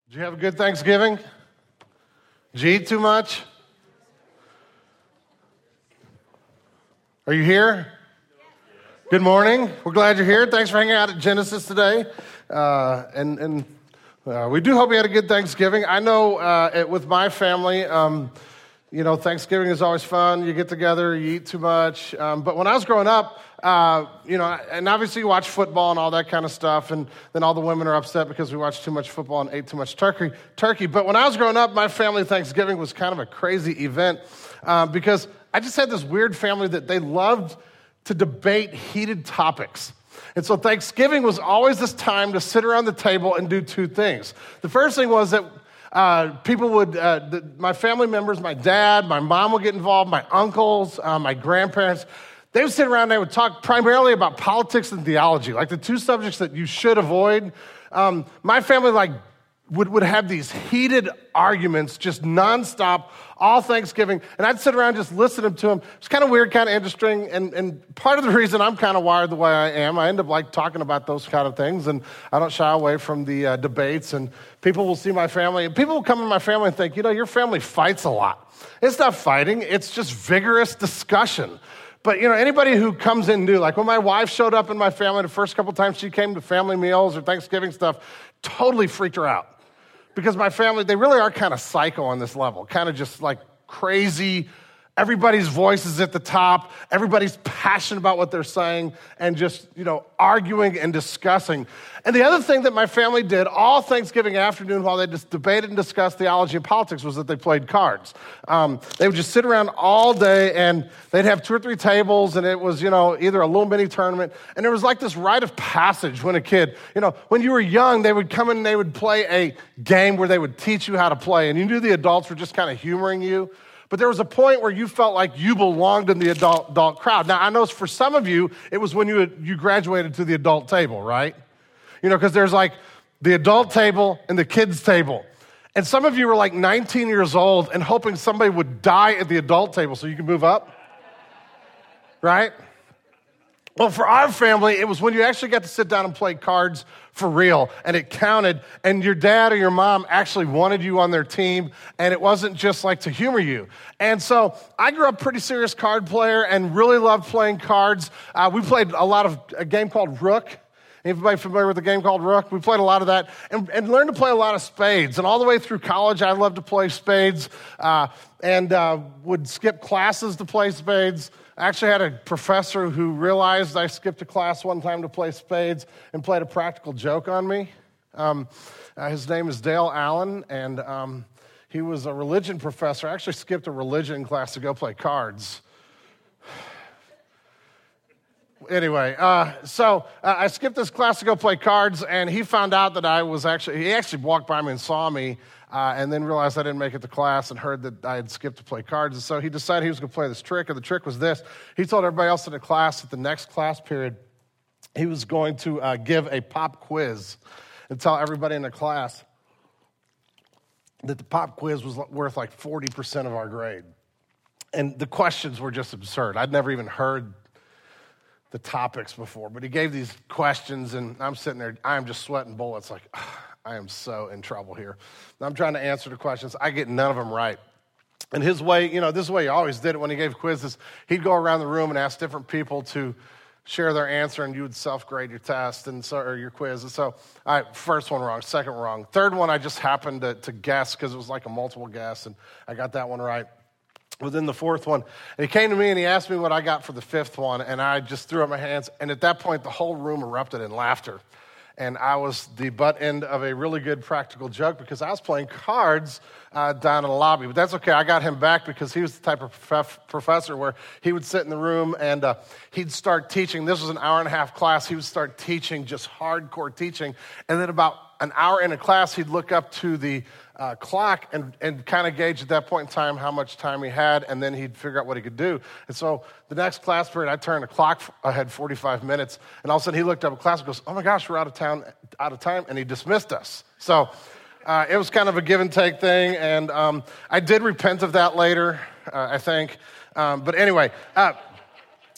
Did you have a good Thanksgiving? Did you eat too much? Are you here? Good morning. We're glad you're here. Thanks for hanging out at Genesis today. We do hope you had a good Thanksgiving. I know with my family, Thanksgiving is always fun. You get together, you eat too much. But when I was growing up, and obviously you watch football and all that kind of stuff, and then all the women are upset because we watched too much football and ate too much turkey. But when I was growing up, my family Thanksgiving was kind of a crazy event because I just had this weird family that they loved to debate heated topics. And so Thanksgiving was always this time to sit around the table and do two things. The first thing was that people would, my family members, my dad, my mom would get involved, my uncles, my grandparents. They would sit around and they would talk primarily about politics and theology, like the two subjects that you should avoid. My family would have these heated arguments just nonstop all Thanksgiving, and I'd sit around just listening to them. It's kind of weird, kind of interesting, and part of the reason I'm kind of wired the way I am, I end up talking about those kind of things, and I don't shy away from the debates, and people will see my family, and people will come to my family and think, your family fights a lot. It's not fighting, it's just vigorous discussion. But, anybody who comes in new, like when my wife showed up in my family the first couple times she came to family meals or Thanksgiving stuff, totally freaked her out. Because my family, they really are kind of psycho on this level, kind of just like crazy. Everybody's voice is at the top. Everybody's passionate about what they're saying and just, arguing and discussing. And the other thing that my family did all Thanksgiving afternoon while they just debated and discussed theology and politics was that they played cards. They would just sit around all day and they'd have 2 or 3 tables and it was, either a little mini tournament. And there was like this rite of passage when a kid, when you were young, they would come in and they would play a game where they would teach you how to play. And you knew the adults were just kind of humoring you. But there was a point where you felt like you belonged in the adult crowd. Now, I know for some of you, it was when you graduated to the adult table, right? Because there's like the adult table and the kids table. And some of you were like 19 years old and hoping somebody would die at the adult table so you could move up, right? Well, for our family, it was when you actually got to sit down and play cards for real, and it counted, and your dad or your mom actually wanted you on their team, and it wasn't just like to humor you. And so I grew up a pretty serious card player and really loved playing cards. We played a game called Rook. Anybody familiar with a game called Rook? We played a lot of that and learned to play a lot of spades. And all the way through college, I loved to play spades and would skip classes to play spades. I actually had a professor who realized I skipped a class one time to play spades and played a practical joke on me. His name is Dale Allen, and he was a religion professor. I actually skipped a religion class to go play cards. Anyway, so I skipped this class to go play cards, and he found out that he actually walked by me and saw me, and then realized I didn't make it to class and heard that I had skipped to play cards. And so he decided he was going to play this trick, and the trick was this. He told everybody else in the class at the next class period, he was going to give a pop quiz and tell everybody in the class that the pop quiz was worth like 40% of our grade. And the questions were just absurd. I'd never even heard the topics before, but he gave these questions, and I'm sitting there, I'm just sweating bullets, like, I am so in trouble here. And I'm trying to answer the questions. I get none of them right. And his way, this is the way he always did it when he gave quizzes. He'd go around the room and ask different people to share their answer, and you would self-grade your test or your quiz. And so, first one wrong, second one wrong. Third one, I just happened to guess because it was like a multiple guess, and I got that one right. Within the fourth one, and he came to me and he asked me what I got for the fifth one, and I just threw up my hands, and at that point, the whole room erupted in laughter. And I was the butt end of a really good practical joke because I was playing cards down in the lobby. But that's okay. I got him back because he was the type of professor where he would sit in the room and he'd start teaching. This was an hour-and-a-half class. He would start teaching, just hardcore teaching. And then about an hour into class, he'd look up to the clock and kind of gauge at that point in time how much time he had, and then he'd figure out what he could do. And so the next class period, I turned the clock ahead 45 minutes, and all of a sudden he looked up at class and goes, "Oh my gosh, we're out of time," and he dismissed us. So it was kind of a give and take thing, and I did repent of that later, I think. But anyway,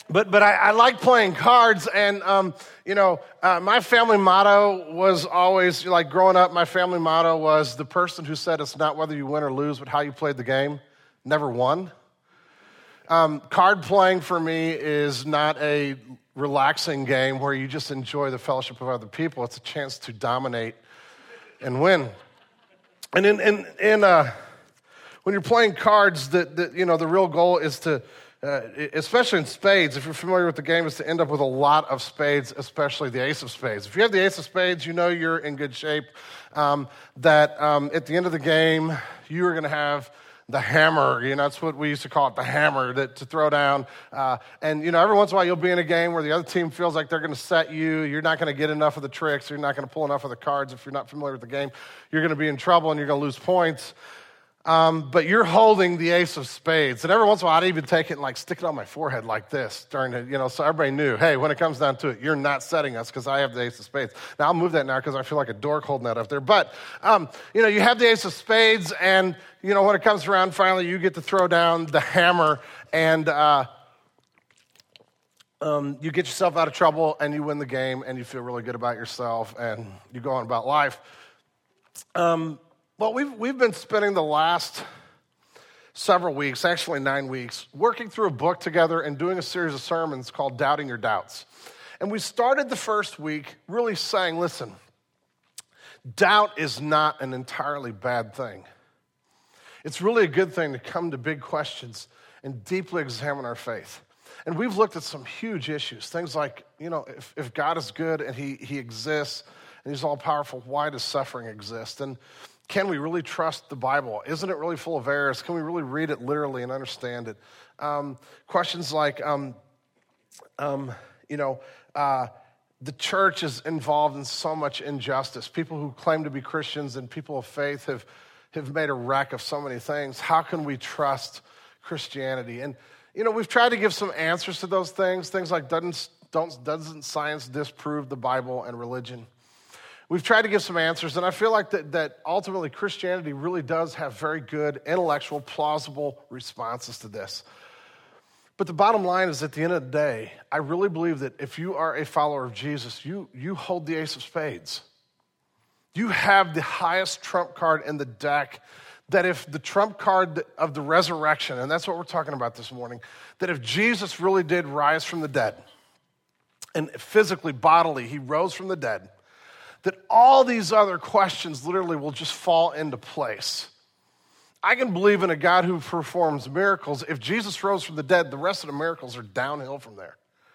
But I like playing cards, and my family motto was always, like growing up, my family motto was the person who said it's not whether you win or lose, but how you played the game, never won. Card playing for me is not a relaxing game where you just enjoy the fellowship of other people. It's a chance to dominate and win. And when you're playing cards, the real goal is to, especially in spades, if you're familiar with the game, is to end up with a lot of spades, especially the ace of spades. If you have the ace of spades, you know you're in good shape. At the end of the game, you are going to have the hammer. That's what we used to call it, the hammer, to throw down. And every once in a while you'll be in a game where the other team feels like they're going to set you. You're not going to get enough of the tricks. You're not going to pull enough of the cards. If you're not familiar with the game, you're going to be in trouble and you're going to lose points. But you're holding the ace of spades. And every once in a while, I'd even take it and stick it on my forehead like this during so everybody knew, hey, when it comes down to it, you're not setting us because I have the ace of spades. Now, I'll move that now because I feel like a dork holding that up there. But, you have the ace of spades, and, when it comes around, finally, you get to throw down the hammer, and you get yourself out of trouble, and you win the game, and you feel really good about yourself, and you go on about life. Well, we've been spending the last several weeks, actually 9 weeks, working through a book together and doing a series of sermons called Doubting Your Doubts. And we started the first week really saying, listen, doubt is not an entirely bad thing. It's really a good thing to come to big questions and deeply examine our faith. And we've looked at some huge issues, things like, if God is good and he exists and he's all powerful, why does suffering exist? And can we really trust the Bible? Isn't it really full of errors? Can we really read it literally and understand it? Questions like, the church is involved in so much injustice. People who claim to be Christians and people of faith have made a wreck of so many things. How can we trust Christianity? And, we've tried to give some answers to those things like doesn't science disprove the Bible and religion? We've tried to give some answers, and I feel like that ultimately Christianity really does have very good, intellectual, plausible responses to this. But the bottom line is, at the end of the day, I really believe that if you are a follower of Jesus, you hold the ace of spades. You have the highest trump card in the deck, that if the trump card of the resurrection, and that's what we're talking about this morning, that if Jesus really did rise from the dead, and physically, bodily, he rose from the dead, that all these other questions literally will just fall into place. I can believe in a God who performs miracles. If Jesus rose from the dead, the rest of the miracles are downhill from there.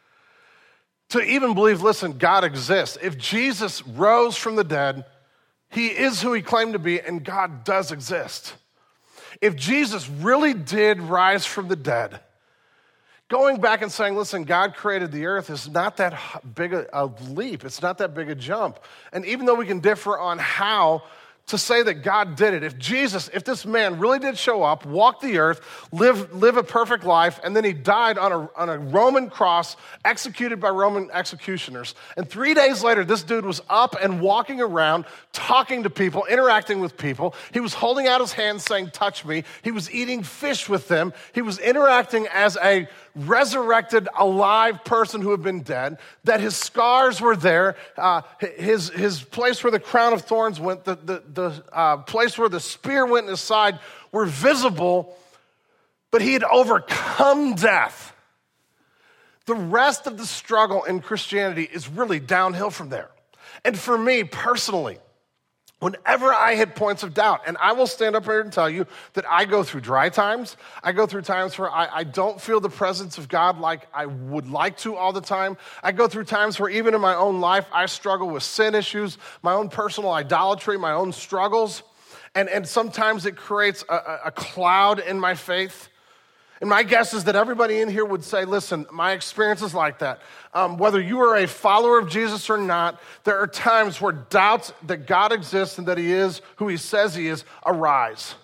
To even believe, listen, God exists. If Jesus rose from the dead, he is who he claimed to be, and God does exist. If Jesus really did rise from the dead, going back and saying, listen, God created the earth is not that big a leap. It's not that big a jump. And even though we can differ on how to say that God did it, if this man really did show up, walk the earth, live a perfect life, and then he died on a Roman cross, executed by Roman executioners, and 3 days later, this dude was up and walking around, talking to people, interacting with people. He was holding out his hands saying, touch me. He was eating fish with them. He was interacting as a resurrected, alive person who had been dead, that his scars were there, his place where the crown of thorns went, the place where the spear went in his side were visible, but he had overcome death. The rest of the struggle in Christianity is really downhill from there. And for me personally, whenever I hit points of doubt, and I will stand up here and tell you that I go through dry times. I go through times where I don't feel the presence of God like I would like to all the time. I go through times where even in my own life, I struggle with sin issues, my own personal idolatry, my own struggles. And sometimes it creates a cloud in my faith. And my guess is that everybody in here would say, listen, my experience is like that. Whether you are a follower of Jesus or not, there are times where doubts that God exists and that he is who he says he is arise.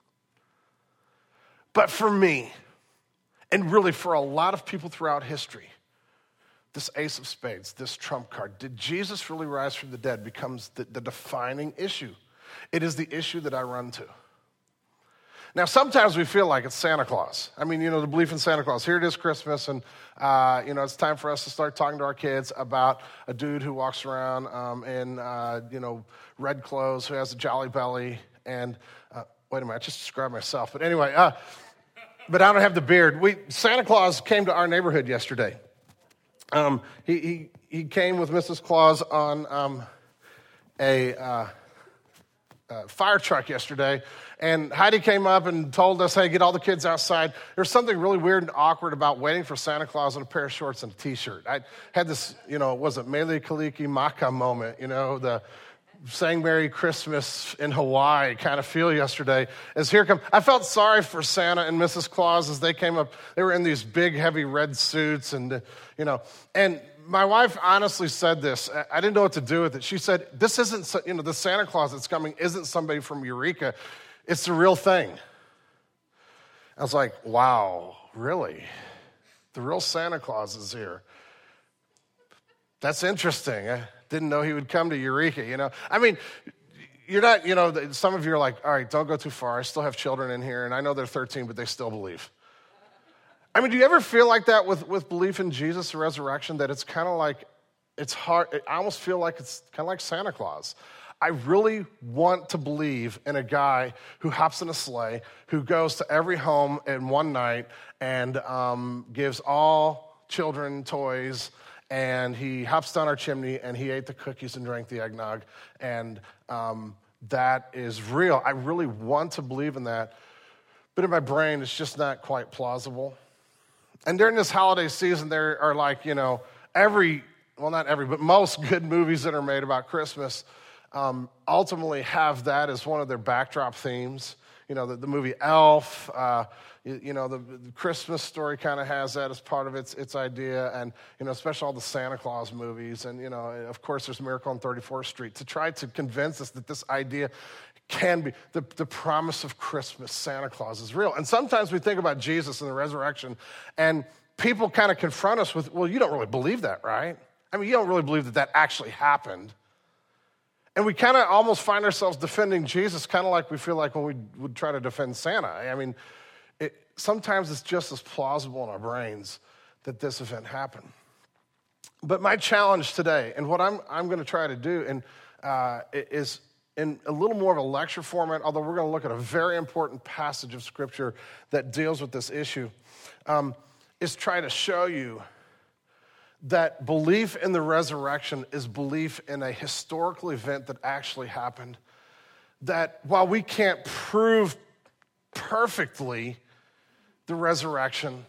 But for me, and really for a lot of people throughout history, this ace of spades, this trump card, did Jesus really rise from the dead becomes the defining issue. It is the issue that I run to. Now, sometimes we feel like it's Santa Claus. I mean, the belief in Santa Claus. Here it is, Christmas, and, it's time for us to start talking to our kids about a dude who walks around in, red clothes, who has a jolly belly, and, wait a minute, I just described myself. But anyway, but I don't have the beard. Santa Claus came to our neighborhood yesterday. He came with Mrs. Claus on a fire truck yesterday, and Heidi came up and told us, hey, get all the kids outside. There's something really weird and awkward about waiting for Santa Claus in a pair of shorts and a T-shirt. I had this, was it Mele Kaliki Maka moment, the saying Merry Christmas in Hawaii kind of feel yesterday. I felt sorry for Santa and Mrs. Claus as they came up. They were in these big, heavy red suits, and my wife honestly said this. I didn't know what to do with it. She said, this isn't, the Santa Claus that's coming isn't somebody from Eureka. It's the real thing. I was like, wow, really? The real Santa Claus is here. That's interesting. I didn't know he would come to Eureka, I mean, you're not, some of you are like, all right, don't go too far. I still have children in here, and I know they're 13, but they still believe. I mean, do you ever feel like that with belief in Jesus, the resurrection, that it's kind of like, it's hard, I almost feel like it's kind of like Santa Claus. I really want to believe in a guy who hops in a sleigh, who goes to every home in one night and gives all children toys, and he hops down our chimney and he ate the cookies and drank the eggnog, and that is real. I really want to believe in that, but in my brain, it's just not quite plausible. And during this holiday season, there are like, not every, but most good movies that are made about Christmas ultimately have that as one of their backdrop themes. The movie Elf, the Christmas Story kind of has that as part of its idea, and, especially all the Santa Claus movies. And, of course, there's Miracle on 34th Street to try to convince us that this idea can be, the promise of Christmas, Santa Claus is real. And sometimes we think about Jesus and the resurrection, and people kind of confront us with, well, you don't really believe that, right? I mean, you don't really believe that actually happened. And we kind of almost find ourselves defending Jesus kind of like we feel like when we would try to defend Santa. I mean, sometimes it's just as plausible in our brains that this event happened. But my challenge today, and what I'm going to try to do, is in a little more of a lecture format, although we're going to look at a very important passage of Scripture that deals with this issue, is try to show you that belief in the resurrection is belief in a historical event that actually happened. That while we can't prove perfectly the resurrection,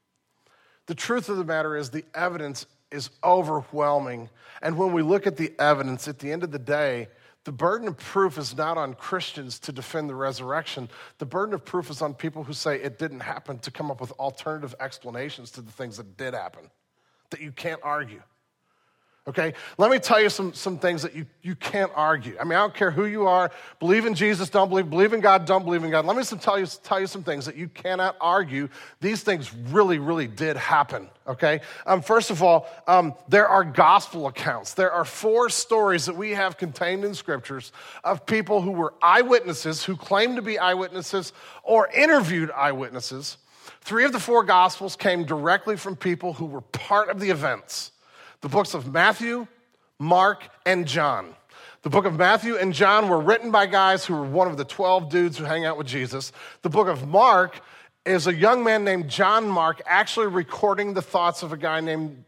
the truth of the matter is the evidence is overwhelming. And when we look at the evidence, at the end of the day, the burden of proof is not on Christians to defend the resurrection. The burden of proof is on people who say it didn't happen to come up with alternative explanations to the things that did happen, that you can't argue. Okay? Let me tell you some things that you can't argue. I mean, I don't care who you are. Believe in Jesus, don't believe in God, don't believe in God. Let me tell you some things that you cannot argue. These things really, really did happen. Okay? First of all, there are gospel accounts. There are 4 stories that we have contained in scriptures of people who were eyewitnesses, who claimed to be eyewitnesses, or interviewed eyewitnesses. 3 of the 4 gospels came directly from people who were part of the events. The books of Matthew, Mark, and John. The book of Matthew and John were written by guys who were one of the 12 dudes who hang out with Jesus. The book of Mark is a young man named John Mark actually recording the thoughts of a guy named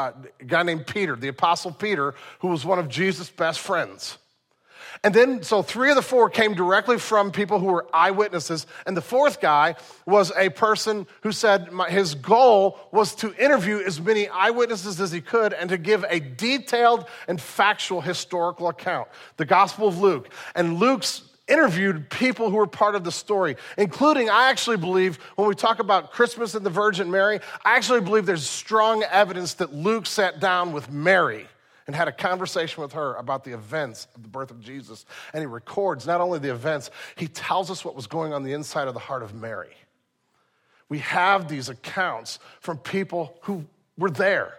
Peter, the Apostle Peter, who was one of Jesus' best friends. And then, so 3 of the 4 came directly from people who were eyewitnesses. And the 4th guy was a person who said his goal was to interview as many eyewitnesses as he could and to give a detailed and factual historical account. The Gospel of Luke. And Luke's interviewed people who were part of the story, including, I actually believe, when we talk about Christmas and the Virgin Mary, I actually believe there's strong evidence that Luke sat down with Mary and had a conversation with her about the events of the birth of Jesus. And he records not only the events, he tells us what was going on the inside of the heart of Mary. We have these accounts from people who were there.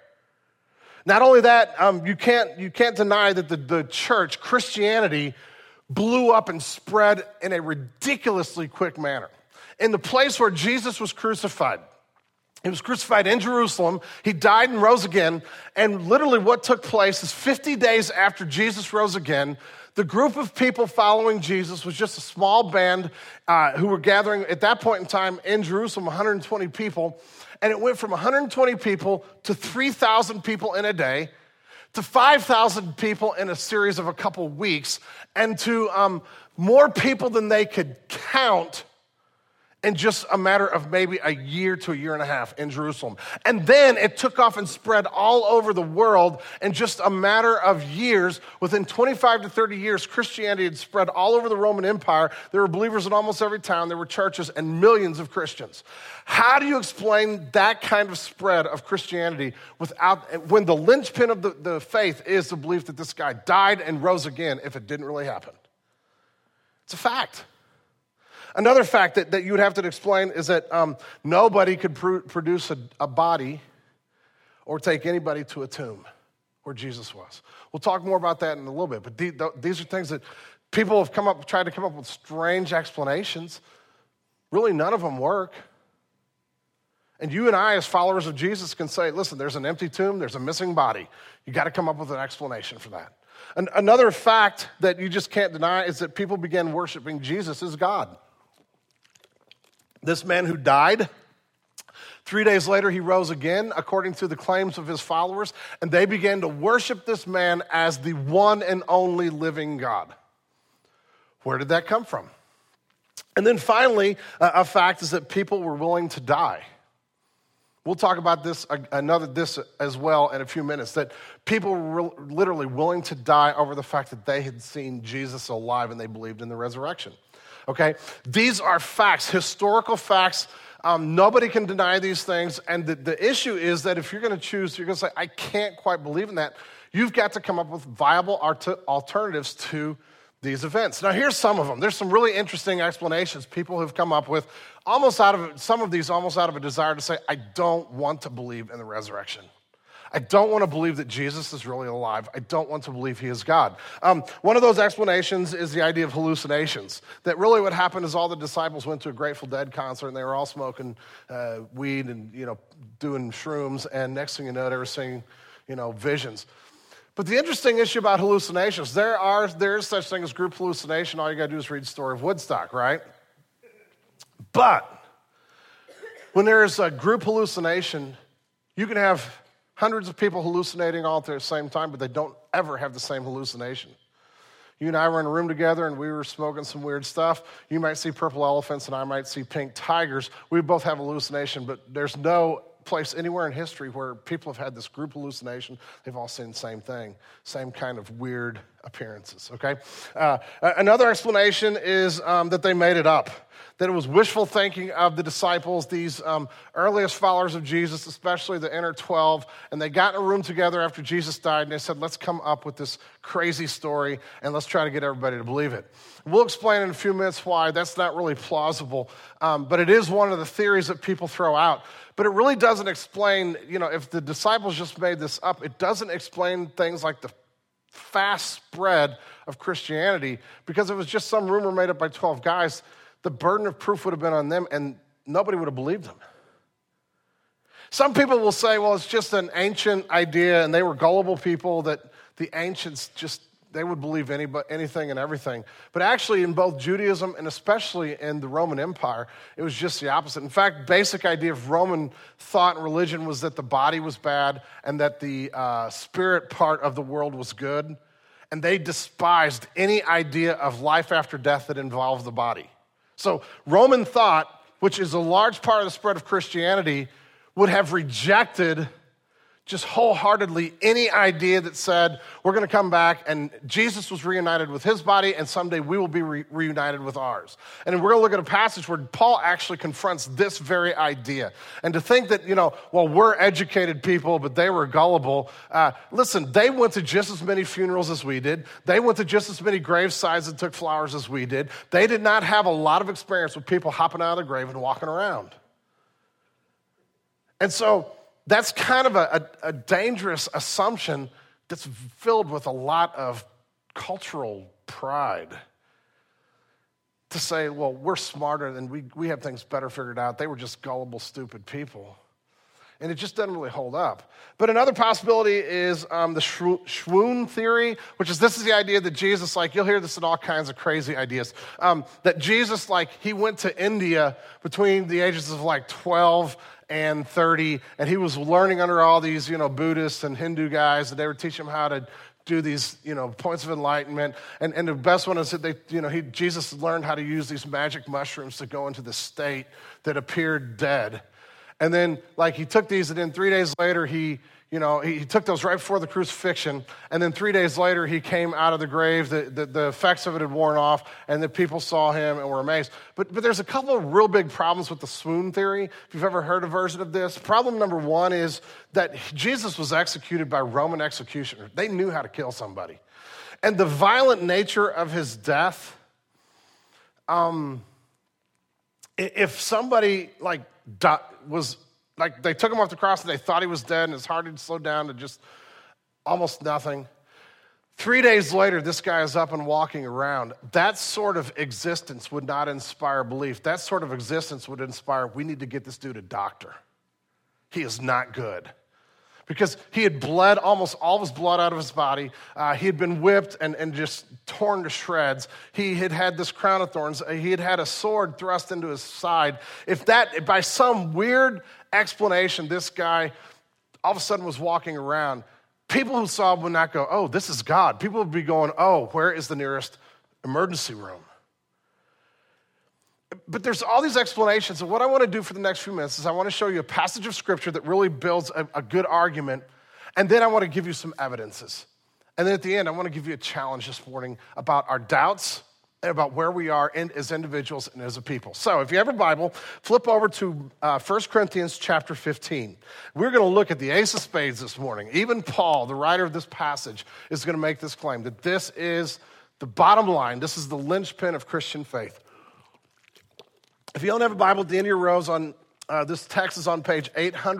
Not only that, you can't deny that the church, Christianity, blew up and spread in a ridiculously quick manner. in the place where Jesus was crucified. He was crucified in Jerusalem. He died and rose again. And literally what took place is 50 days after Jesus rose again, the group of people following Jesus was just a small band who were gathering at that point in time in Jerusalem, 120 people. And it went from 120 people to 3,000 people in a day, to 5,000 people in a series of a couple weeks, and to more people than they could count in just a matter of maybe a year to a year and a half in Jerusalem. And then it took off and spread all over the world in just a matter of years. Within 25 to 30 years, Christianity had spread all over the Roman Empire. There were believers in almost every town. There were churches and millions of Christians. How do you explain that kind of spread of Christianity when the linchpin of the faith is the belief that this guy died and rose again if it didn't really happen? It's a fact. Another fact that you would have to explain is that nobody could produce a body or take anybody to a tomb where Jesus was. We'll talk more about that in a little bit, but these are things that people have tried to come up with strange explanations. Really, none of them work. And you and I, as followers of Jesus, can say, listen, there's an empty tomb, there's a missing body. You got to come up with an explanation for that. Another fact that you just can't deny is that people began worshiping Jesus as God. This man who died, 3 days later he rose again, according to the claims of his followers, and they began to worship this man as the one and only living God. Where did that come from? And then finally, a fact is that people were willing to die. We'll talk about this as well in a few minutes, that people were literally willing to die over the fact that they had seen Jesus alive and they believed in the resurrection. Okay? These are facts, historical facts. Nobody can deny these things. And the issue is that if you're going to choose, you're going to say, I can't quite believe in that. You've got to come up with viable alternatives to these events. Now, here's some of them. There's some really interesting explanations people have come up with, some of these almost out of a desire to say, I don't want to believe in the resurrection. I don't want to believe that Jesus is really alive. I don't want to believe he is God. One of those explanations is the idea of hallucinations, that really what happened is all the disciples went to a Grateful Dead concert and they were all smoking weed and, doing shrooms, and next thing you know, they were seeing, visions. But the interesting issue about hallucinations, there is such thing as group hallucination. All you got to do is read the story of Woodstock, right? But when there is a group hallucination, you can have hundreds of people hallucinating all at the same time, but they don't ever have the same hallucination. You and I were in a room together and we were smoking some weird stuff. You might see purple elephants and I might see pink tigers. We both have hallucination, but there's no place anywhere in history where people have had this group hallucination. They've all seen the same thing, same kind of weird appearances, okay? Another explanation is that they made it up, that it was wishful thinking of the disciples, these earliest followers of Jesus, especially the inner 12, and they got in a room together after Jesus died, and they said, let's come up with this crazy story, and let's try to get everybody to believe it. We'll explain in a few minutes why that's not really plausible, but it is one of the theories that people throw out. But it really doesn't explain, if the disciples just made this up, it doesn't explain things like the fast spread of Christianity, because if it was just some rumor made up by 12 guys, the burden of proof would have been on them and nobody would have believed them. Some people will say, well, it's just an ancient idea and they were gullible people, that the ancients they would believe anything and everything. But actually in both Judaism and especially in the Roman Empire, it was just the opposite. In fact, basic idea of Roman thought and religion was that the body was bad and that the spirit part of the world was good. And they despised any idea of life after death that involved the body. So Roman thought, which is a large part of the spread of Christianity, would have rejected just wholeheartedly any idea that said, we're going to come back and Jesus was reunited with his body and someday we will be reunited with ours. And we're going to look at a passage where Paul actually confronts this very idea. And to think that, we're educated people, but they were gullible. Listen, they went to just as many funerals as we did. They went to just as many gravesides and took flowers as we did. They did not have a lot of experience with people hopping out of the grave and walking around. And so that's kind of a dangerous assumption that's filled with a lot of cultural pride. To to say, well, we're smarter and we have things better figured out. They were just gullible, stupid people. And it just doesn't really hold up. But another possibility is the swoon theory, which is, this is the idea that Jesus, like, you'll hear this in all kinds of crazy ideas, that Jesus, like, he went to India between the ages of like 12 and 30, and he was learning under all these, Buddhists and Hindu guys, and they would teach him how to do these, points of enlightenment. And the best one is that Jesus learned how to use these magic mushrooms to go into the state that appeared dead. And then, like, he took these, and then 3 days later, he took those right before the crucifixion, and then 3 days later, he came out of the grave. The effects of it had worn off, and the people saw him and were amazed. But there's a couple of real big problems with the swoon theory, if you've ever heard a version of this. Problem number one is that Jesus was executed by Roman executioners. They knew how to kill somebody. And the violent nature of his death, if somebody, like, was, like, they took him off the cross and they thought he was dead and his heart had slowed down to just almost nothing. 3 days later, this guy is up and walking around. That sort of existence would not inspire belief. That sort of existence would inspire, we need to get this dude a doctor. He is not good. Because he had bled almost all of his blood out of his body. He had been whipped and just torn to shreds. He had had this crown of thorns. He had had a sword thrust into his side. If by some weird explanation, this guy all of a sudden was walking around, people who saw him would not go, oh, this is God. People would be going, oh, where is the nearest emergency room? But there's all these explanations, and what I want to do for the next few minutes is I want to show you a passage of Scripture that really builds a good argument, and then I want to give you some evidences. And then at the end, I want to give you a challenge this morning about our doubts and about where we are as individuals and as a people. So if you have a Bible, flip over to 1 Corinthians chapter 15. We're going to look at the ace of spades this morning. Even Paul, the writer of this passage, is going to make this claim that this is the bottom line. This is the linchpin of Christian faith. If you don't have a Bible, at the end of your rows on this text is on page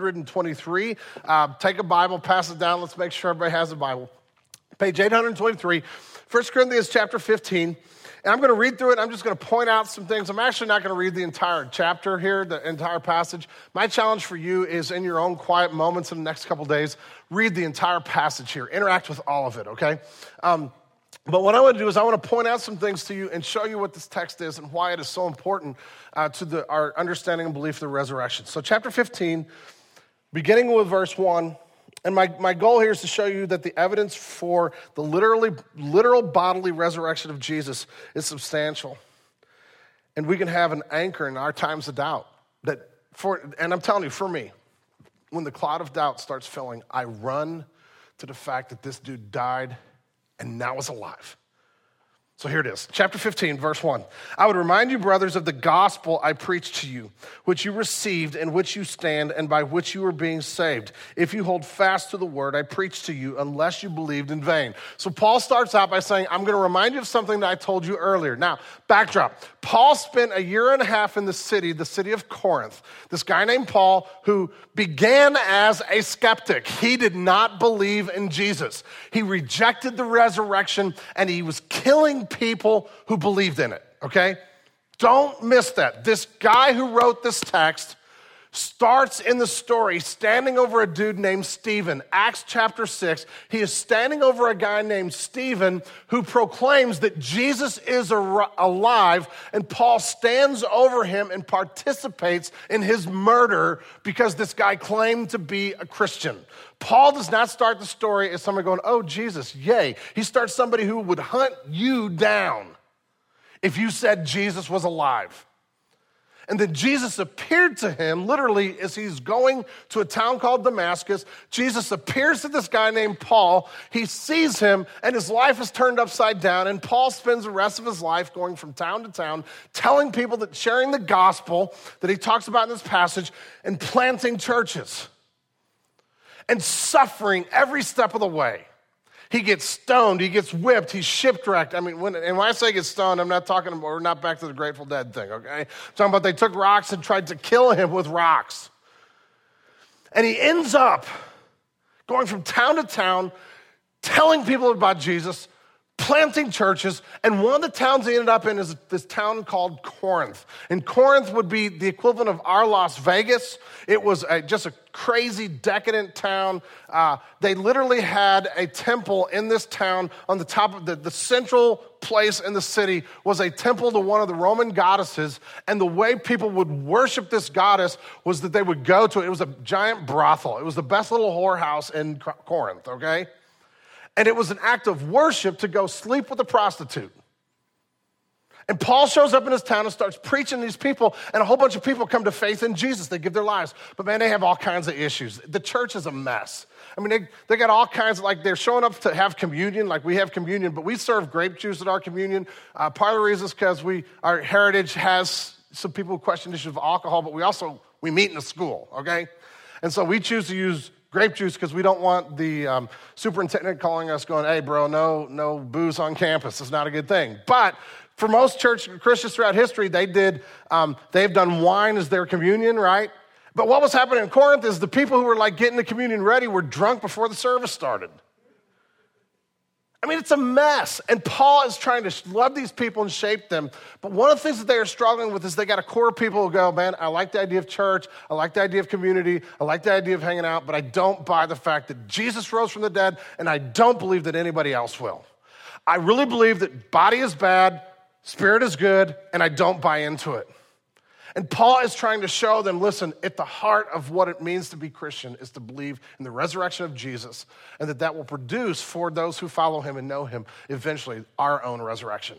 823. Take a Bible, pass it down. Let's make sure everybody has a Bible. Page 823, 1 Corinthians chapter 15. And I'm going to read through it. I'm just going to point out some things. I'm actually not going to read the entire chapter here, the entire passage. My challenge for you is, in your own quiet moments in the next couple days, read the entire passage here. Interact with all of it, okay? But what I want to do is I want to point out some things to you and show you what this text is and why it is so important to our understanding and belief of the resurrection. So chapter 15, beginning with verse 1, and my goal here is to show you that the evidence for the literal bodily resurrection of Jesus is substantial. And we can have an anchor in our times of doubt. And I'm telling you, for me, when the cloud of doubt starts filling, I run to the fact that this dude died and now is alive. So here it is, chapter 15, verse 1. I would remind you, brothers, of the gospel I preached to you, which you received, in which you stand, and by which you are being saved, if you hold fast to the word I preached to you, unless you believed in vain. So Paul starts out by saying, I'm going to remind you of something that I told you earlier. Now, backdrop. Paul spent a year and a half in the city of Corinth. This guy named Paul, who began as a skeptic. He did not believe in Jesus. He rejected the resurrection, and he was killing people who believed in it, okay? Don't miss that. This guy who wrote this text starts in the story standing over a dude named Stephen. Acts chapter 6, he is standing over a guy named Stephen who proclaims that Jesus is alive, and Paul stands over him and participates in his murder because this guy claimed to be a Christian. Paul does not start the story as somebody going, oh, Jesus, yay. He starts somebody who would hunt you down if you said Jesus was alive. And then Jesus appeared to him, literally, as he's going to a town called Damascus. Jesus appears to this guy named Paul. He sees him, and his life is turned upside down. And Paul spends the rest of his life going from town to town, telling people that, sharing the gospel that he talks about in this passage, and planting churches. And suffering every step of the way. He gets stoned, he gets whipped, he's shipwrecked. I mean, when I say get stoned, I'm not talking about, we're not back to the Grateful Dead thing, okay? I'm talking about they took rocks and tried to kill him with rocks. And he ends up going from town to town, telling people about Jesus, planting churches, and one of the towns he ended up in is this town called Corinth. And Corinth would be the equivalent of our Las Vegas. It was just a crazy, decadent town. They literally had a temple in this town on the top of the central place in the city was a temple to one of the Roman goddesses, and the way people would worship this goddess was that they would go to it. It was a giant brothel. It was the best little whorehouse in Corinth, okay? And it was an act of worship to go sleep with a prostitute. And Paul shows up in his town and starts preaching to these people, and a whole bunch of people come to faith in Jesus. They give their lives. But man, they have all kinds of issues. The church is a mess. I mean, they got all kinds of, like, they're showing up to have communion, like we have communion, but we serve grape juice at our communion. Part of the reason is because our heritage has some people who question issues of alcohol, but we meet in a school, okay? And so we choose to use grape juice because we don't want the superintendent calling us going, hey, bro, no booze on campus. It's not a good thing. But for most church Christians throughout history, they've done wine as their communion, right? But what was happening in Corinth is the people who were like getting the communion ready were drunk before the service started. I mean, it's a mess. And Paul is trying to love these people and shape them. But one of the things that they are struggling with is they got a core of people who go, man, I like the idea of church. I like the idea of community. I like the idea of hanging out, but I don't buy the fact that Jesus rose from the dead, and I don't believe that anybody else will. I really believe that body is bad, spirit is good, and I don't buy into it. And Paul is trying to show them, listen, at the heart of what it means to be Christian is to believe in the resurrection of Jesus, and that will produce for those who follow him and know him eventually our own resurrection.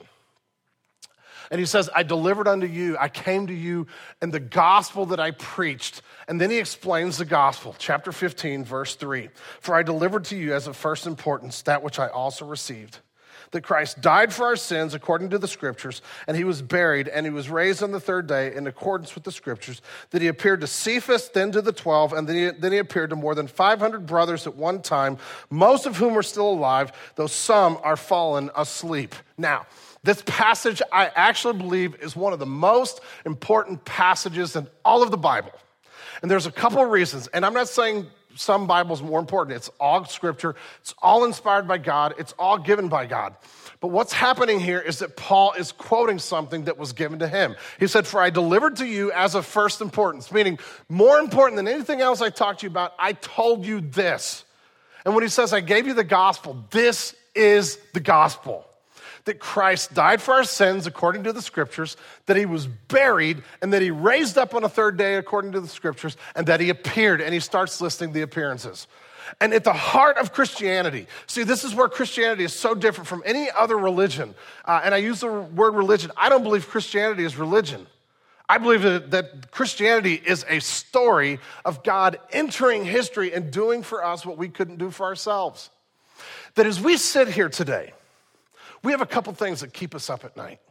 And he says, I delivered unto you, I came to you in the gospel that I preached. And then he explains the gospel, chapter 15, verse 3. For I delivered to you as of first importance that which I also received, that Christ died for our sins according to the scriptures, and he was buried, and he was raised on the third day in accordance with the scriptures, that he appeared to Cephas, then to the 12, and then he appeared to more than 500 brothers at one time, most of whom are still alive, though some are fallen asleep. Now, this passage I actually believe is one of the most important passages in all of the Bible. And there's a couple of reasons, and I'm not saying some Bible's more important. It's all scripture. It's all inspired by God. It's all given by God. But what's happening here is that Paul is quoting something that was given to him. He said, for I delivered to you as of first importance, meaning more important than anything else I talked to you about, I told you this. And when he says, I gave you the gospel, this is the gospel. That Christ died for our sins according to the scriptures, that he was buried, and that he raised up on a third day according to the scriptures, and that he appeared, and he starts listing the appearances. And at the heart of Christianity, see, this is where Christianity is so different from any other religion. And I use the word religion. I don't believe Christianity is religion. I believe that Christianity is a story of God entering history and doing for us what we couldn't do for ourselves. That as we sit here today, we have a couple things that keep us up at night.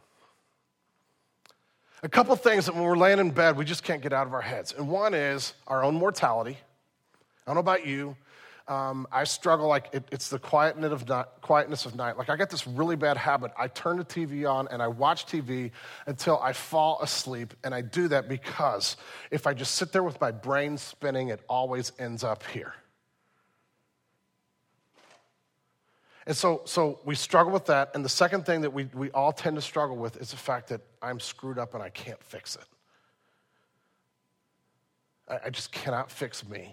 A couple things that when we're laying in bed, we just can't get out of our heads. And one is our own mortality. I don't know about you. I struggle, like it's the quietness of night. Like I got this really bad habit. I turn the TV on and I watch TV until I fall asleep. And I do that because if I just sit there with my brain spinning, it always ends up here. And so we struggle with that. And the second thing that we all tend to struggle with is the fact that I'm screwed up and I can't fix it. I just cannot fix me.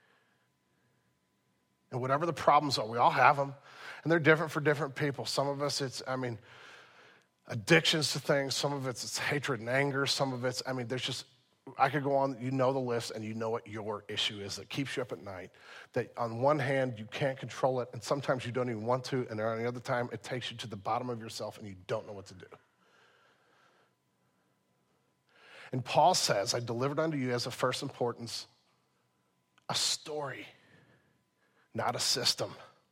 And whatever the problems are, we all have them. And they're different for different people. Some of us, addictions to things. Some of it's hatred and anger. Some of it's, I could go on, you know the list, and you know what your issue is that keeps you up at night. That on one hand, you can't control it, and sometimes you don't even want to, and on the other time, it takes you to the bottom of yourself, and you don't know what to do. And Paul says, I delivered unto you as of first importance a story, not a system.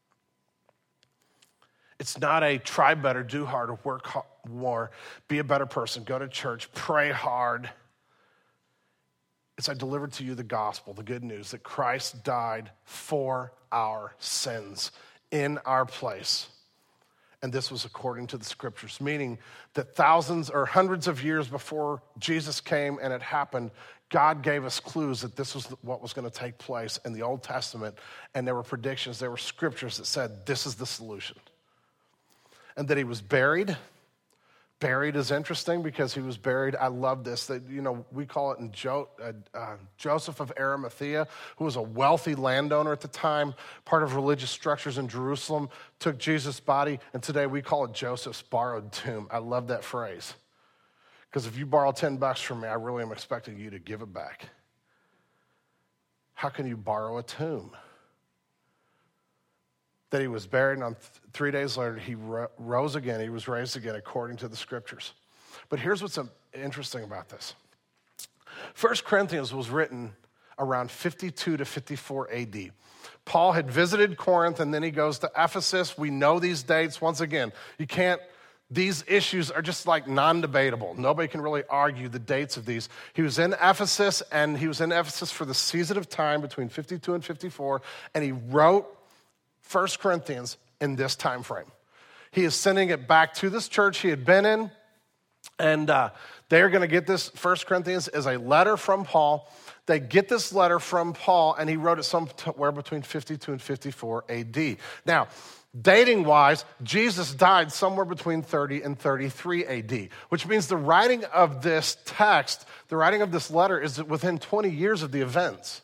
It's not a try better, do harder, work more, be a better person, go to church, pray hard. It's I delivered to you the gospel, the good news that Christ died for our sins in our place. And this was according to the scriptures, meaning that thousands or hundreds of years before Jesus came and it happened, God gave us clues that this was what was going to take place in the Old Testament. And there were predictions, there were scriptures that said this is the solution. and that he was buried. Buried is interesting because he was buried. I love this. That, we call it in Joseph of Arimathea, who was a wealthy landowner at the time, part of religious structures in Jerusalem, took Jesus' body, and today we call it Joseph's borrowed tomb. I love that phrase. Because if you borrow $10 from me, I really am expecting you to give it back. How can you borrow a tomb? That he was buried, and on 3 days later, he rose again. He was raised again according to the scriptures. But here's what's interesting about this. 1 Corinthians was written around 52 to 54 AD. Paul had visited Corinth, and then he goes to Ephesus. We know these dates. Once again, these issues are just like non-debatable. Nobody can really argue the dates of these. He was in Ephesus, and he was in Ephesus for the season of time between 52 and 54, and he wrote 1 Corinthians in this time frame. He is sending it back to this church he had been in, and they're going to get this 1 Corinthians as a letter from Paul. They get this letter from Paul, and he wrote it somewhere between 52 and 54 AD. Now, dating-wise, Jesus died somewhere between 30 and 33 AD, which means the writing of this text, the writing of this letter is within 20 years of the events.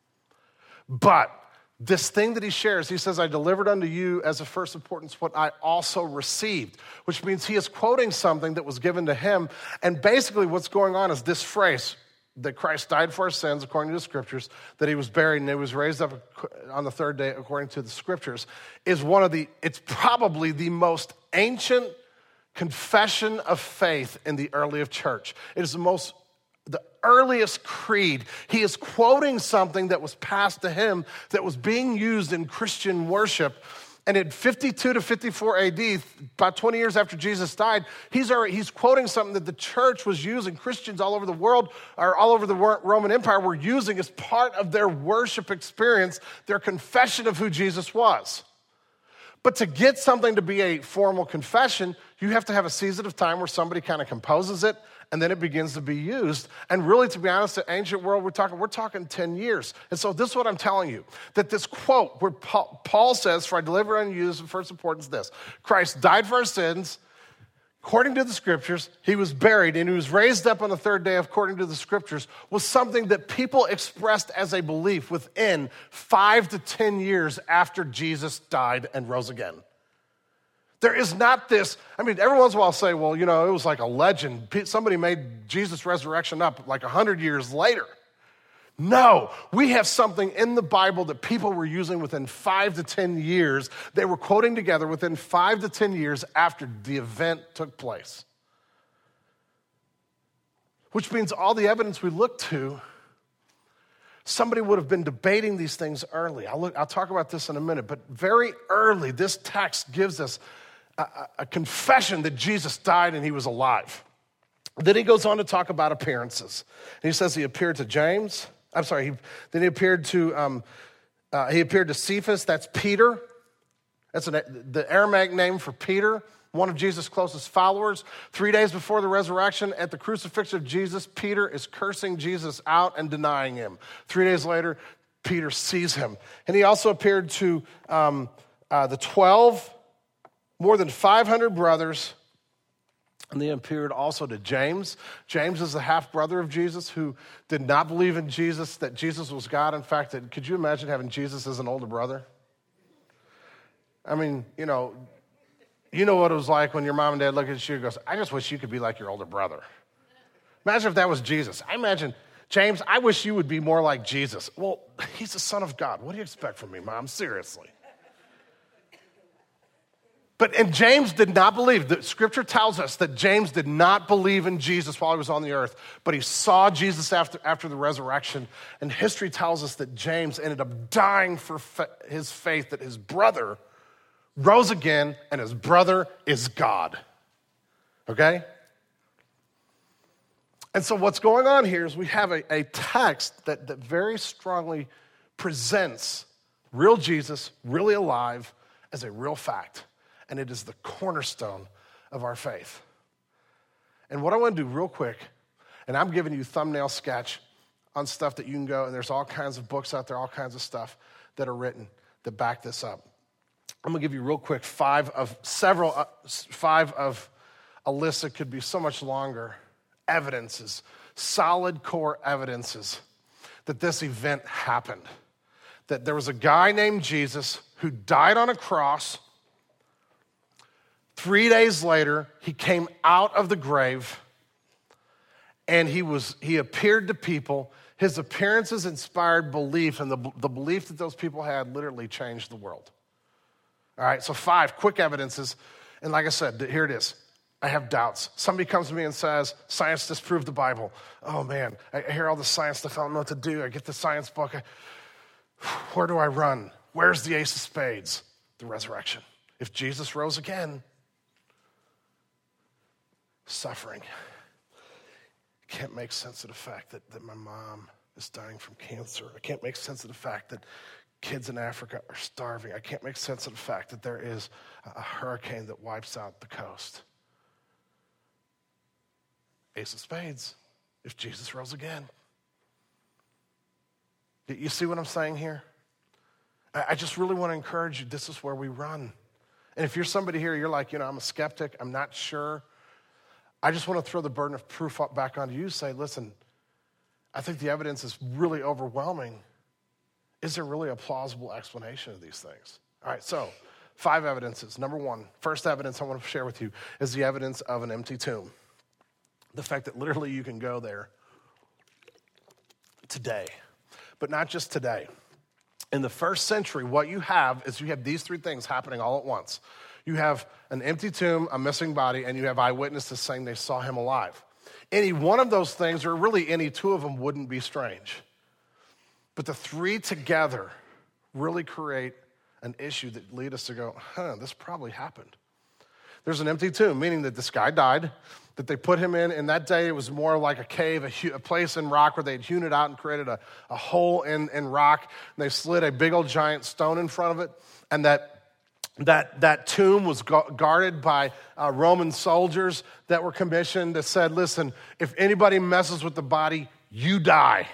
But this thing that he shares, he says, I delivered unto you as of first importance what I also received, which means he is quoting something that was given to him. And basically what's going on is this phrase, that Christ died for our sins according to the scriptures, that he was buried and he was raised up on the third day according to the scriptures, is it's probably the most ancient confession of faith in the early of church. It is the earliest creed. He is quoting something that was passed to him that was being used in Christian worship. And in 52 to 54 AD, about 20 years after Jesus died, he's quoting something that the church was using. Christians all over the world, or all over the Roman Empire, were using as part of their worship experience, their confession of who Jesus was. But to get something to be a formal confession, you have to have a season of time where somebody kind of composes it, and then it begins to be used. And really, to be honest, the ancient world, we're talking 10 years. And so this is what I'm telling you, that this quote where Paul says, for I deliver unto you as of first importance this, Christ died for our sins, according to the scriptures, he was buried, and he was raised up on the third day according to the scriptures, was something that people expressed as a belief within 5 to 10 years after Jesus died and rose again. There is not this, every once in a while I'll say, well, it was like a legend. Somebody made Jesus' resurrection up like 100 years later. No, we have something in the Bible that people were using within 5 to 10 years. They were quoting together within 5 to 10 years after the event took place. Which means all the evidence we look to, somebody would have been debating these things early. I'll talk about this in a minute, but very early, this text gives us a confession that Jesus died and he was alive. Then he goes on to talk about appearances. And he says he appeared to James. Then he appeared to Cephas. That's Peter. That's the Aramaic name for Peter, one of Jesus' closest followers. 3 days before the resurrection, at the crucifixion of Jesus, Peter is cursing Jesus out and denying him. 3 days later, Peter sees him. And he also appeared to the 12, more than 500 brothers. And they appeared also to James. James is the half-brother of Jesus who did not believe in Jesus, that Jesus was God. In fact, could you imagine having Jesus as an older brother? You know what it was like when your mom and dad look at you and goes, I just wish you could be like your older brother. Imagine if that was Jesus. I imagine, James, I wish you would be more like Jesus. Well, he's the Son of God. What do you expect from me, Mom? Seriously. And James did not believe. The scripture tells us that James did not believe in Jesus while he was on the earth, but he saw Jesus after the resurrection. And history tells us that James ended up dying for his faith, that his brother rose again, and his brother is God. Okay? And so what's going on here is we have a text that very strongly presents real Jesus, really alive, as a real fact. And it is the cornerstone of our faith. And what I want to do real quick, and I'm giving you thumbnail sketch on stuff that you can go, and there's all kinds of books out there, all kinds of stuff that are written that back this up. I'm going to give you real quick five of a list that could be so much longer. Evidences, solid core evidences that this event happened. That there was a guy named Jesus who died on a cross. 3 days later, he came out of the grave and he appeared to people. His appearances inspired belief, and the belief that those people had literally changed the world. All right, so 5 quick evidences. And like I said, here it is. I have doubts. Somebody comes to me and says, science disproved the Bible. Oh man, I hear all the science stuff. I don't know what to do. I get the science book. Where do I run? Where's the ace of spades? The resurrection. If Jesus rose again, suffering. I can't make sense of the fact that my mom is dying from cancer. I can't make sense of the fact that kids in Africa are starving. I can't make sense of the fact that there is a hurricane that wipes out the coast. Ace of spades, if Jesus rose again. You see what I'm saying here? I just really want to encourage you, this is where we run. And if you're somebody here, you're like, I'm a skeptic, I'm not sure. I just want to throw the burden of proof back onto you. Say, listen, I think the evidence is really overwhelming. Is there really a plausible explanation of these things? All right, so 5 evidences. Number 1, first evidence I want to share with you is the evidence of an empty tomb. The fact that literally you can go there today, but not just today. In the first century, what you have is you have these 3 things happening all at once. You have an empty tomb, a missing body, and you have eyewitnesses saying they saw him alive. Any one of those things, or really any 2 of them, wouldn't be strange. But the 3 together really create an issue that lead us to go, this probably happened. There's an empty tomb, meaning that this guy died, that they put him in. In that day, it was more like a cave, a place in rock where they'd hewn it out and created a hole in rock. And they slid a big old giant stone in front of it. And that tomb was guarded by Roman soldiers that were commissioned that said, listen, if anybody messes with the body, you die.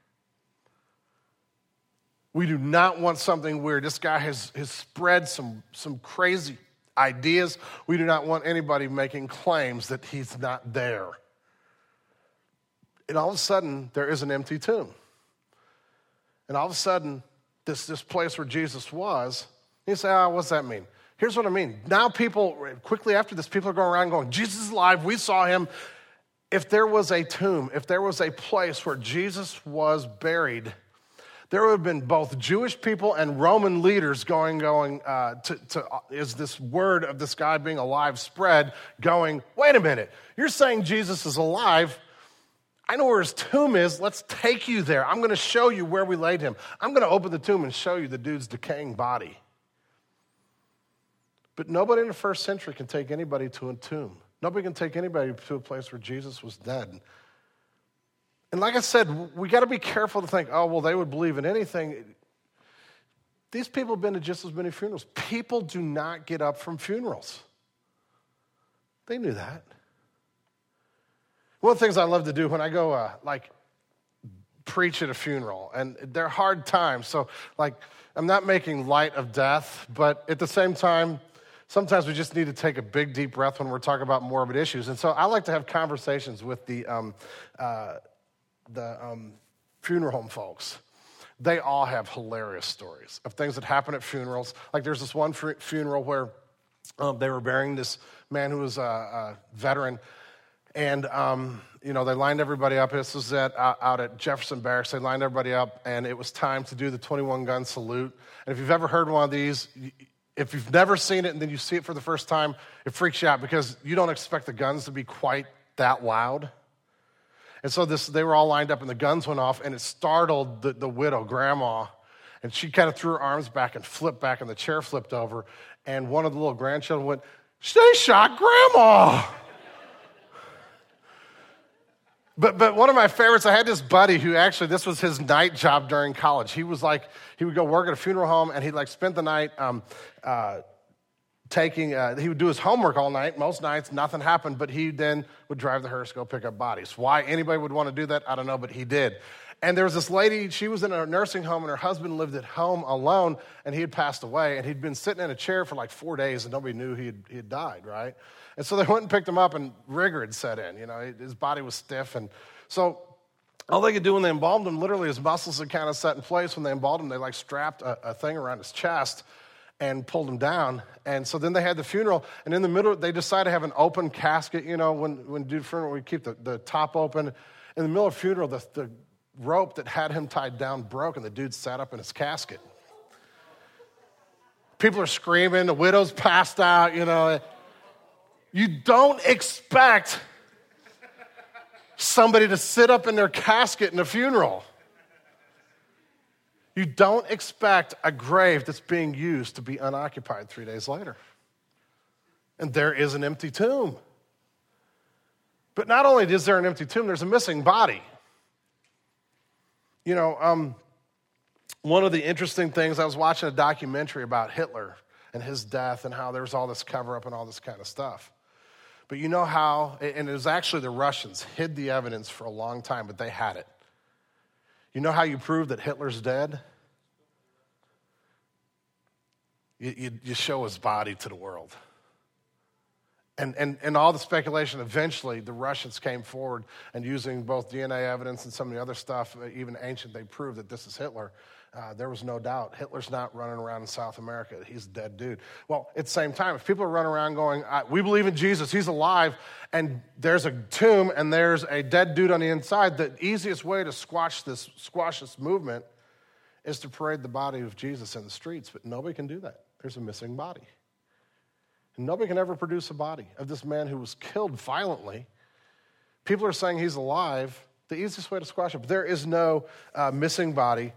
We do not want something weird. This guy has spread some crazy ideas. We do not want anybody making claims that he's not there. And all of a sudden, there is an empty tomb. And all of a sudden, this place where Jesus was, you say, what's that mean? Here's what I mean. Now quickly after this, people are going around going, Jesus is alive, we saw him. If there was a tomb, if there was a place where Jesus was buried, there would have been both Jewish people and Roman leaders going, is this word of this guy being alive spread, going, wait a minute, you're saying Jesus is alive. I know where his tomb is. Let's take you there. I'm going to show you where we laid him. I'm going to open the tomb and show you the dude's decaying body. But nobody in the first century can take anybody to a tomb. Nobody can take anybody to a place where Jesus was dead. And like I said, we got to be careful to think, they would believe in anything. These people have been to just as many funerals. People do not get up from funerals. They knew that. One of the things I love to do when I go, preach at a funeral, and they're hard times, so, I'm not making light of death, but at the same time, sometimes we just need to take a big, deep breath when we're talking about morbid issues. And so I like to have conversations with the funeral home folks. They all have hilarious stories of things that happen at funerals. Like there's this one funeral where they were burying this man who was a veteran, and they lined everybody up. This was out at Jefferson Barracks. They lined everybody up, and it was time to do the 21-gun salute. And if you've ever heard one of these, if you've never seen it and then you see it for the first time, it freaks you out because you don't expect the guns to be quite that loud. And so they were all lined up, and the guns went off, and it startled the widow, Grandma, and she kind of threw her arms back and flipped back, and the chair flipped over, and one of the little grandchildren went, "They shot Grandma!" But one of my favorites, I had this buddy who actually, this was his night job during college. He would go work at a funeral home, and he'd spend the night he would do his homework all night. Most nights, nothing happened, but he then would drive the hearse, go pick up bodies. Why anybody would want to do that, I don't know, but he did. And there was this lady, she was in a nursing home, and her husband lived at home alone, and he had passed away, and he'd been sitting in a chair for like 4 days, and nobody knew he had died, right? And so they went and picked him up, and rigor had set in. His body was stiff, and so all they could do when they embalmed him, literally his muscles had kind of set in place. When they embalmed him, they like strapped a thing around his chest and pulled him down. And so then they had the funeral, and in the middle, they decided to have an open casket. When we do funeral, we keep the top open. In the middle of the funeral, the rope that had him tied down broke, and the dude sat up in his casket. People are screaming, the widow's passed out, You don't expect somebody to sit up in their casket in a funeral. You don't expect a grave that's being used to be unoccupied 3 days later. And there is an empty tomb. But not only is there an empty tomb, there's a missing body. One of the interesting things, I was watching a documentary about Hitler and his death and how there was all this cover-up and all this kind of stuff. But you know how, and it was actually the Russians, hid the evidence for a long time, but they had it. You know how you prove that Hitler's dead? You show his body to the world. And all the speculation, eventually the Russians came forward and using both DNA evidence and some of the other stuff, even ancient, they proved that this is Hitler. There was no doubt. Hitler's not running around in South America. He's a dead dude. Well, at the same time, if people are running around going, we believe in Jesus, he's alive, and there's a tomb and there's a dead dude on the inside, the easiest way to squash this movement is to parade the body of Jesus in the streets, but nobody can do that. There's a missing body. And nobody can ever produce a body of this man who was killed violently. People are saying he's alive. The easiest way to squash it. There is no missing body.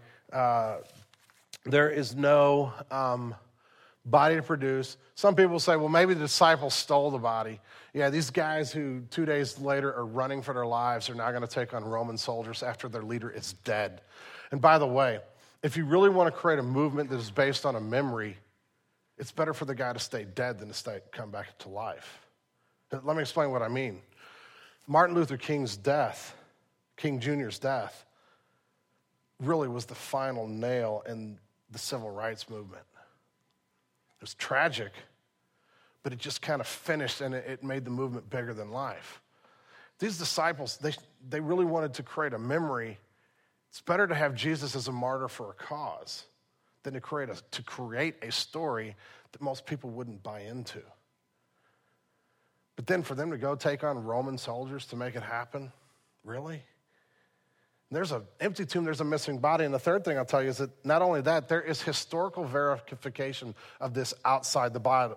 There is no body to produce. Some people say, well, maybe the disciples stole the body. Yeah, these guys who 2 days later are running for their lives are now going to take on Roman soldiers after their leader is dead. And by the way, if you really want to create a movement that is based on a memory, it's better for the guy to stay dead than to come back to life. Let me explain what I mean. Martin Luther King's death, King Jr.'s death, really was the final nail in the civil rights movement. It was tragic, but it just kind of finished, and it made the movement bigger than life. These disciples, they really wanted to create a memory. It's better to have Jesus as a martyr for a cause than to create a story that most people wouldn't buy into. But then for them to go take on Roman soldiers to make it happen, really? There's an empty tomb, there's a missing body. And the third thing I'll tell you is that not only that, there is historical verification of this outside the Bible.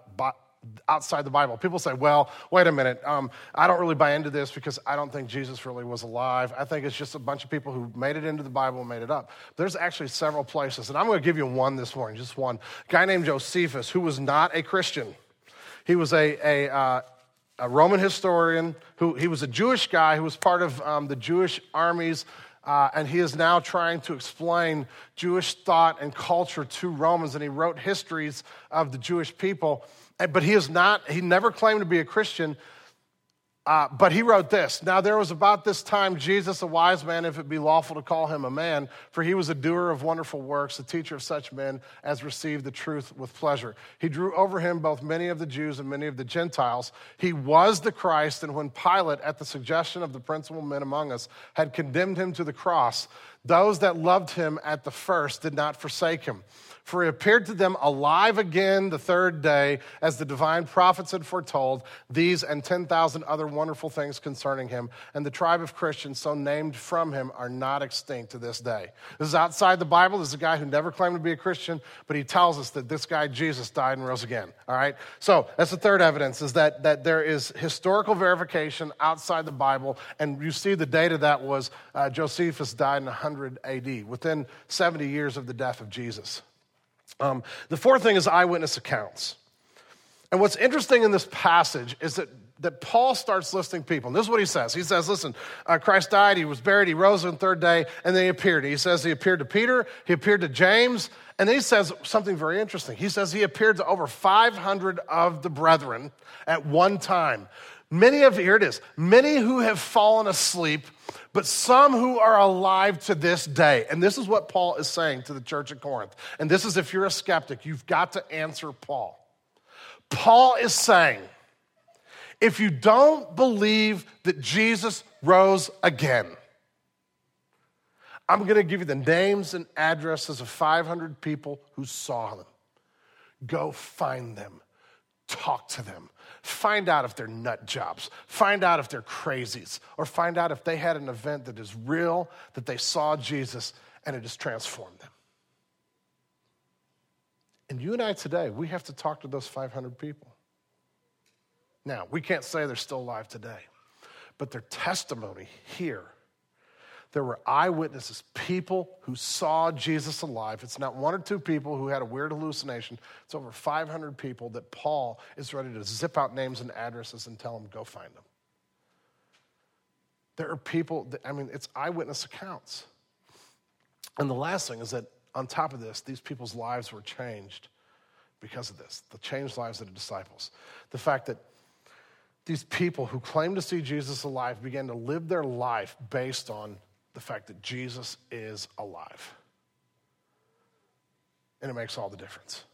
People say, well, wait a minute, I don't really buy into this because I don't think Jesus really was alive. I think it's just a bunch of people who made it into the Bible and made it up. There's actually several places, and I'm going to give you one this morning, just one. A guy named Josephus, who was not a Christian. He was a Roman historian. He was a Jewish guy who was part of the Jewish armies, and he is now trying to explain Jewish thought and culture to Romans, and he wrote histories of the Jewish people. But he never claimed to be a Christian, but he wrote this. Now there was about this time Jesus, a wise man, if it be lawful to call him a man, for he was a doer of wonderful works, a teacher of such men as received the truth with pleasure. He drew over him both many of the Jews and many of the Gentiles. He was the Christ, and when Pilate, at the suggestion of the principal men among us, had condemned him to the cross, those that loved him at the first did not forsake him. For he appeared to them alive again the third day, as the divine prophets had foretold, these and 10,000 other wonderful things concerning him. And the tribe of Christians, so named from him, are not extinct to this day. This is outside the Bible. This is a guy who never claimed to be a Christian, but he tells us that this guy, Jesus, died and rose again. All right? So that's the third evidence, is that there is historical verification outside the Bible. And you see the date of that was Josephus died in 100 AD, within 70 years of the death of Jesus. The fourth thing is eyewitness accounts. And what's interesting in this passage is that that Paul starts listing people. And this is what he says. He says, listen, Christ died, he was buried, he rose on the third day, and then he appeared. He says he appeared to Peter, he appeared to James, and then he says something very interesting. He says he appeared to over 500 of the brethren at one time. Many who have fallen asleep, but some who are alive to this day. And this is what Paul is saying to the church at Corinth. And this is, if you're a skeptic, you've got to answer Paul. Paul is saying, if you don't believe that Jesus rose again, I'm going to give you the names and addresses of 500 people who saw him. Go find them. Talk to them. Find out if they're nut jobs. Find out if they're crazies. Or find out if they had an event that is real, that they saw Jesus, and it has transformed them. And you and I today, we have to talk to those 500 people. Now, we can't say they're still alive today, but their testimony here, there were eyewitnesses, people who saw Jesus alive. It's not one or two people who had a weird hallucination. It's over 500 people that Paul is ready to zip out names and addresses and tell them, go find them. There are people, it's eyewitness accounts. And the last thing is that on top of this, these people's lives were changed because of this. The changed lives of the disciples. The fact that these people who claimed to see Jesus alive began to live their life based on the fact that Jesus is alive. And it makes all the difference.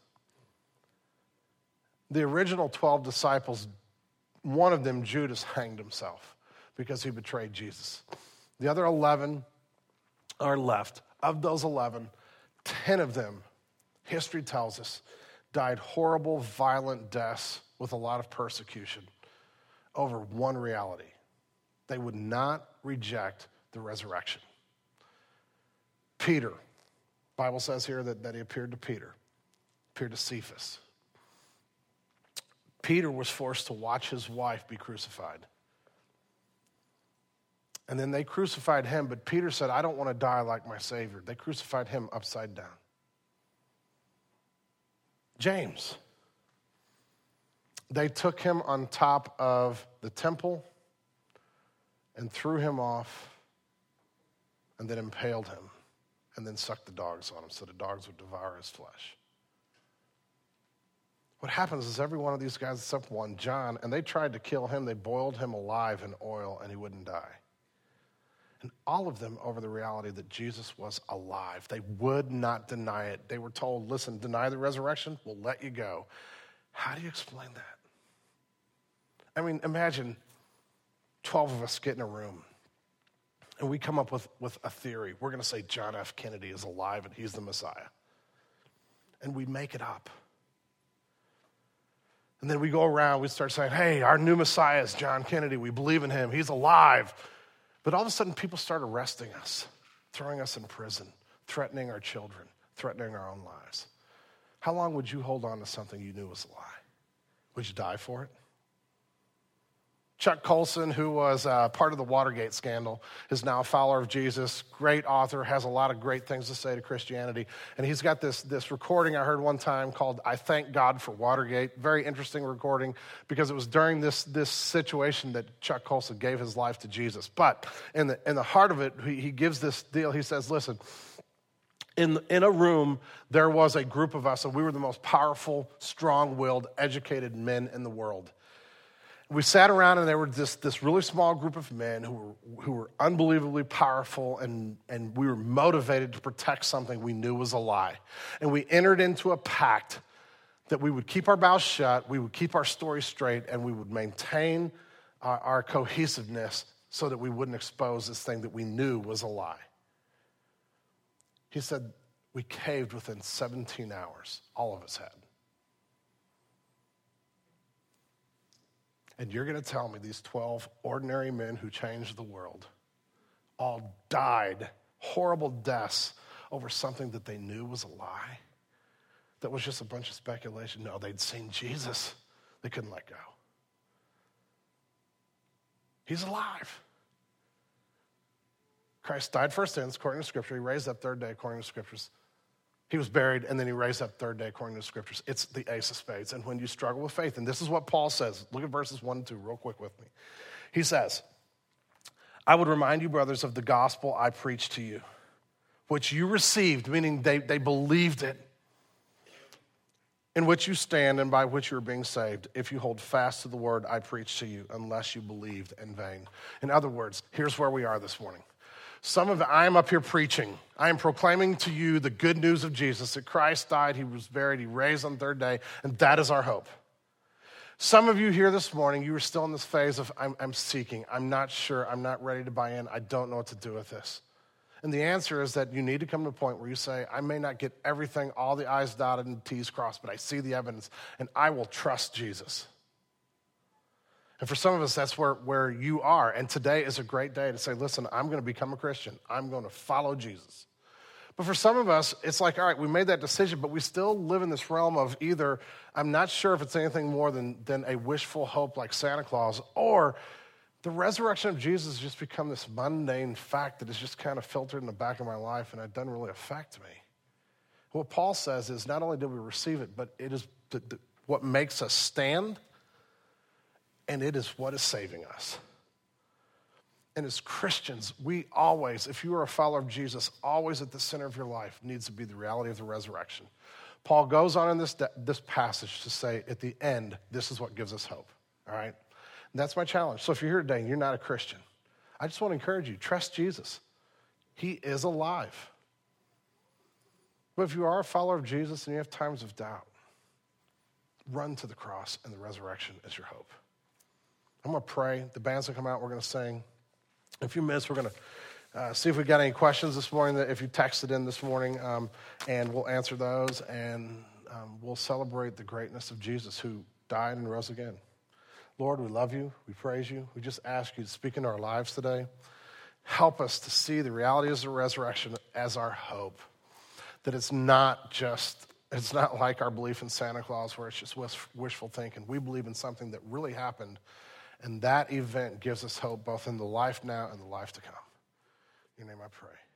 The original 12 disciples, one of them, Judas, hanged himself because he betrayed Jesus. The other 11 are left. Of those 11, 10 of them, history tells us, died horrible, violent deaths with a lot of persecution over one reality. They would not reject the resurrection. Peter, Bible says here that he appeared to Peter, appeared to Cephas. Peter was forced to watch his wife be crucified. And then they crucified him, but Peter said, I don't want to die like my Savior. They crucified him upside down. James, they took him on top of the temple and threw him off and then impaled him and then sucked the dogs on him so the dogs would devour his flesh. What happens is every one of these guys, except one, John, and they tried to kill him. They boiled him alive in oil and he wouldn't die. And all of them over the reality that Jesus was alive. They would not deny it. They were told, listen, deny the resurrection, we'll let you go. How do you explain that? Imagine 12 of us get in a room and we come up with a theory. We're going to say John F. Kennedy is alive and he's the Messiah. And we make it up. And then we go around, we start saying, hey, our new Messiah is John Kennedy. We believe in him. He's alive. But all of a sudden, people start arresting us, throwing us in prison, threatening our children, threatening our own lives. How long would you hold on to something you knew was a lie? Would you die for it? Chuck Colson, who was part of the Watergate scandal, is now a follower of Jesus, great author, has a lot of great things to say to Christianity. And he's got this recording I heard one time called I Thank God for Watergate. Very interesting recording because it was during this situation that Chuck Colson gave his life to Jesus. But in the heart of it, he gives this deal. He says, listen, in a room, there was a group of us, and we were the most powerful, strong-willed, educated men in the world. We sat around and there were this really small group of men who were unbelievably powerful and we were motivated to protect something we knew was a lie. And we entered into a pact that we would keep our mouths shut, we would keep our story straight, and we would maintain our cohesiveness so that we wouldn't expose this thing that we knew was a lie. He said, we caved within 17 hours, all of us had. And you're going to tell me these 12 ordinary men who changed the world all died horrible deaths over something that they knew was a lie? That was just a bunch of speculation? No, they'd seen Jesus. They couldn't let go. He's alive. Christ died for our sins, according to Scripture. He raised up third day, according to Scriptures. He was buried, and then he raised up third day according to the scriptures. It's the ace of spades. And when you struggle with faith, and this is what Paul says. Look at verses 1 and 2 real quick with me. He says, I would remind you, brothers, of the gospel I preached to you, which you received, meaning they believed it, in which you stand and by which you're being saved, if you hold fast to the word I preached to you, unless you believed in vain. In other words, here's where we are this morning. I am up here preaching. I am proclaiming to you the good news of Jesus, that Christ died, he was buried, he raised on the third day, and that is our hope. Some of you here this morning, you are still in this phase of I'm seeking, I'm not sure, I'm not ready to buy in, I don't know what to do with this. And the answer is that you need to come to a point where you say, I may not get everything, all the I's dotted and T's crossed, but I see the evidence, and I will trust Jesus. And for some of us, that's where you are. And today is a great day to say, listen, I'm going to become a Christian. I'm going to follow Jesus. But for some of us, it's like, all right, we made that decision, but we still live in this realm of either, I'm not sure if it's anything more than a wishful hope like Santa Claus, or the resurrection of Jesus has just become this mundane fact that is just kind of filtered in the back of my life, and it doesn't really affect me. What Paul says is not only did we receive it, but it is what makes us stand, and it is what is saving us. And as Christians, we always, if you are a follower of Jesus, always at the center of your life needs to be the reality of the resurrection. Paul goes on in this passage to say, at the end, this is what gives us hope, all right? And that's my challenge. So if you're here today and you're not a Christian, I just want to encourage you, trust Jesus. He is alive. But if you are a follower of Jesus and you have times of doubt, run to the cross, and the resurrection is your hope. I'm going to pray. The band's going to come out. We're going to sing. In a few minutes, we're going to see if we got any questions this morning, that if you texted in this morning, and we'll answer those, and we'll celebrate the greatness of Jesus who died and rose again. Lord, we love you. We praise you. We just ask you to speak into our lives today. Help us to see the reality of the resurrection as our hope, that it's not like our belief in Santa Claus where it's just wishful thinking. We believe in something that really happened, and that event gives us hope both in the life now and the life to come. In your name I pray.